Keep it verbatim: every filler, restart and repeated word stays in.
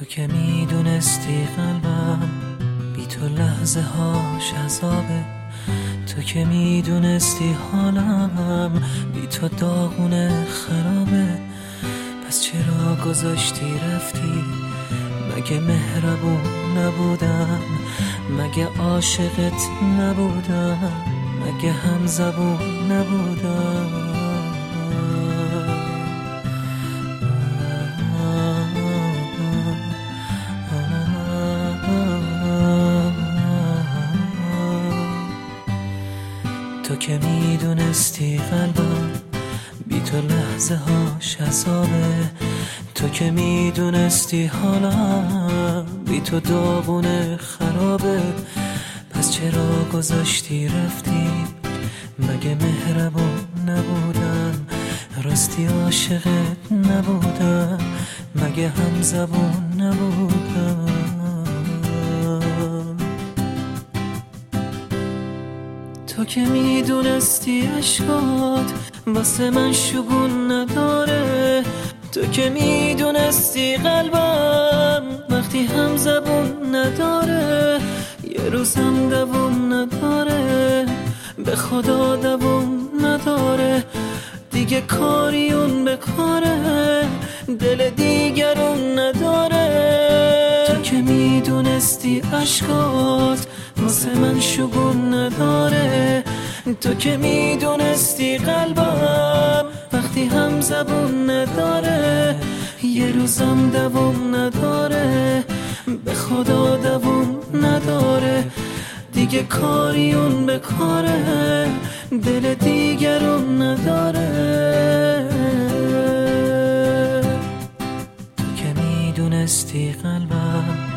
که میدونستی قلبم بی تو لحظه هاش عذابه، تو که میدونستی حالم بی تو داغونه خرابه، پس چرا گذاشتی رفتی؟ مگه مهربون نبودم؟ مگه عاشقت نبودم؟ مگه هم زبون نبودم؟ تو که میدونستی قلبم بی تو لحظه هاش عذابه، تو که میدونستی حالم بی تو داغونه خرابه، پس چرا گذاشتی رفتی؟ مگه مهربون نبودم؟ راستی عاشقت نبودم؟ مگه هم زبون نبودم؟ تو که میدونستی عشقات واسه من شگون نداره، تو که میدونستی قلبم وقتی هم زبون نداره یه روزم دوون نداره، به خدا دوون نداره، دیگه کاری اون به کاره، دل دیگرون نداره. تو که میدونستی عشقات واسه من شگون نداره، تو که میدونستی قلبم وقتی هم زبون نداره یه روزم دوام نداره، به خدا دوام نداره، دیگه کاری اون به کاره، دل دیگرون نداره. تو که میدونستی قلبم